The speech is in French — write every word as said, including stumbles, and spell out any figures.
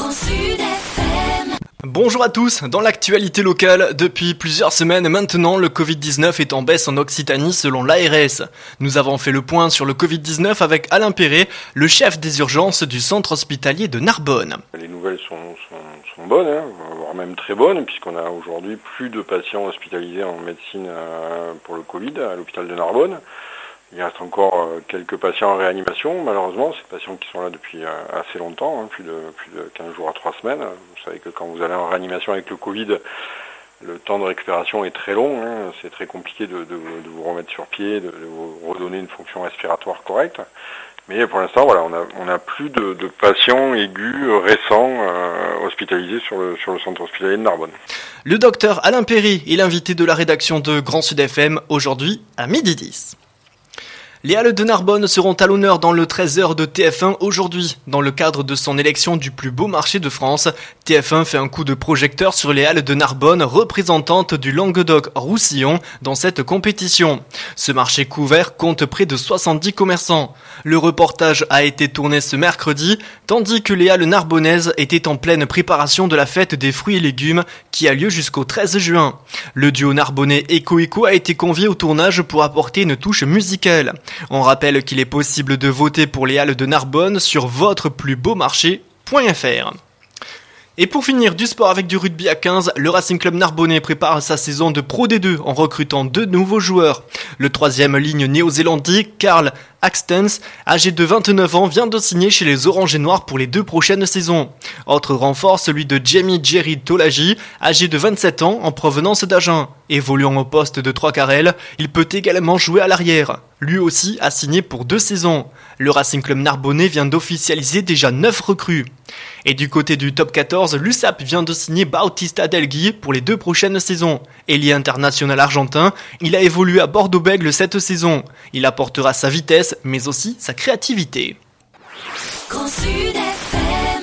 Grand Sud F M. Bonjour à tous, dans l'actualité locale, depuis plusieurs semaines maintenant, le covid dix-neuf est en baisse en Occitanie selon l'A R S. Nous avons fait le point sur le covid dix-neuf avec Alain Perret, le chef des urgences du centre hospitalier de Narbonne. Les nouvelles sont, sont, sont bonnes, hein, voire même très bonnes, puisqu'on a aujourd'hui plus de patients hospitalisés en médecine euh, pour le Covid à l'hôpital de Narbonne. Il reste encore euh, quelques patients en réanimation, malheureusement, ces patients qui sont là depuis euh, assez longtemps, hein, plus de plus de quinze jours à trois semaines. Vous savez que quand vous allez en réanimation avec le Covid, le temps de récupération est très long, hein, c'est très compliqué de, de, de vous remettre sur pied, de, de vous redonner une fonction respiratoire correcte. Mais pour l'instant, voilà, on a on a plus de, de patients aigus euh, récents euh, hospitalisés sur le sur le centre hospitalier de Narbonne. Le docteur Alain Perret est l'invité de la rédaction de Grand Sud F M aujourd'hui à midi dix. Les Halles de Narbonne seront à l'honneur dans le treize heures de T F un aujourd'hui. Dans le cadre de son élection du plus beau marché de France, T F un fait un coup de projecteur sur les Halles de Narbonne, représentantes du Languedoc-Roussillon dans cette compétition. Ce marché couvert compte près de soixante-dix commerçants. Le reportage a été tourné ce mercredi, tandis que les Halles narbonnaises étaient en pleine préparation de la fête des fruits et légumes qui a lieu jusqu'au treize juin. Le duo narbonnais Eco Eco a été convié au tournage pour apporter une touche musicale. On rappelle qu'il est possible de voter pour les Halles de Narbonne sur votre plus beau marché point f r. Et pour finir, du sport avec du rugby à quinze, le Racing Club Narbonnais prépare sa saison de Pro D deux en recrutant deux nouveaux joueurs. Le troisième ligne néo-zélandais, Carl Axtens, âgé de vingt-neuf ans, vient de signer chez les Orange et Noirs pour les deux prochaines saisons. Autre renfort, celui de Jamie Jerry Tolaji, âgé de vingt-sept ans, en provenance d'Agen. Évoluant au poste de trois quarts, il peut également jouer à l'arrière. Lui aussi a signé pour deux saisons. Le Racing Club Narbonnais vient d'officialiser déjà neuf recrues. Et du côté du top quatorze, l'U S A P vient de signer Bautista Delgui pour les deux prochaines saisons. Ailier international argentin, il a évolué à Bordeaux-Bègles cette saison. Il apportera sa vitesse, mais aussi sa créativité. Grand Sud F M.